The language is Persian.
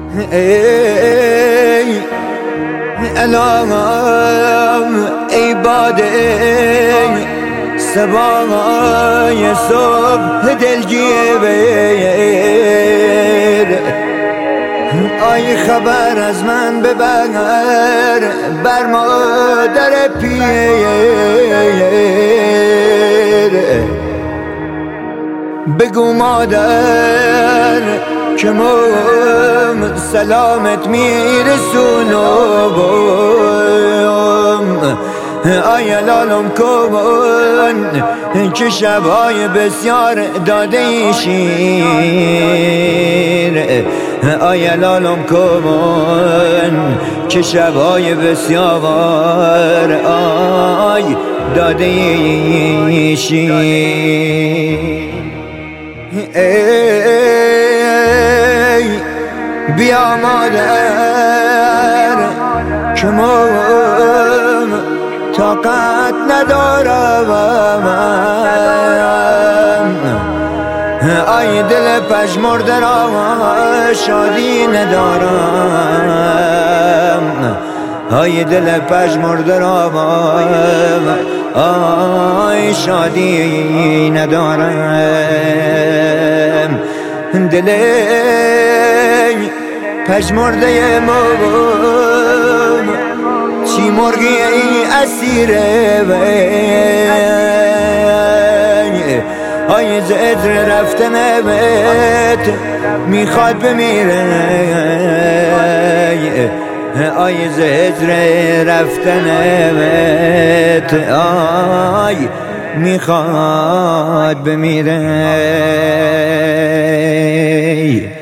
ای الهام ای باده صبای صبح دلگیر آی خبر از من ببر بر مادر پیر بگو مادر که من سلامت میرسونم آی لالم کن که شبای بسیار داده شیر آی لالم کن که شبای بسیار آی داده شیر ای بیا مادر که من طاقت ندارم آی دل پژمرده را شادی ندارم آی دل پژمرده را آی شادی ندارم دل پژمرده من چی مرگی ای اسیره آی زدر رفتنت میخواد بمیره آی زدر رفتنت آی میخواد بمیره